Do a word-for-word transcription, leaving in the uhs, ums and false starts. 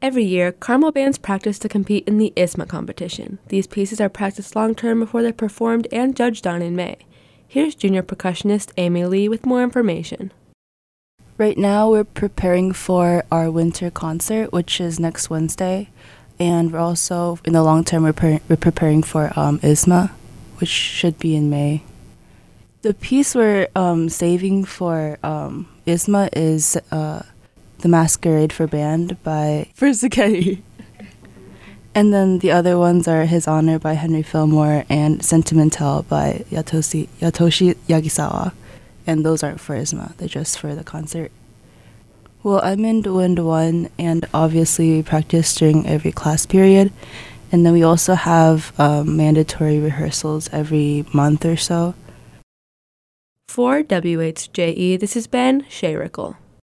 Every year, Carmel bands practice to compete in the ISMA competition. These pieces are practiced long-term before they're performed and judged on in May. Here's junior percussionist Amy Lee with more information. Right now, we're preparing for our winter concert, which is next Wednesday. And we're also, in the long term, we're, pre- we're preparing for um, ISMA, which should be in May. The piece we're um, saving for um, ISMA is uh, The Masquerade for Band by Persichetti. And then the other ones are His Honor by Henry Fillmore and Sentimental by Yatoshi, Yatoshi Yagisawa. And those aren't for ISMA, they're just for the concert. Well, I'm in Wind one, and obviously we practice during every class period. And then we also have um, mandatory rehearsals every month or so. For W H J E, this has been Shay Rickle.